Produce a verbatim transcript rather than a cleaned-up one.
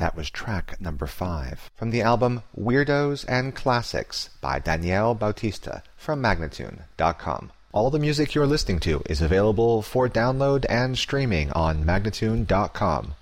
That was track number five from the album Weirdos and Classics by Danielle Bautista from Magnatune dot com. All the music you're listening to is available for download and streaming on Magnatune dot com.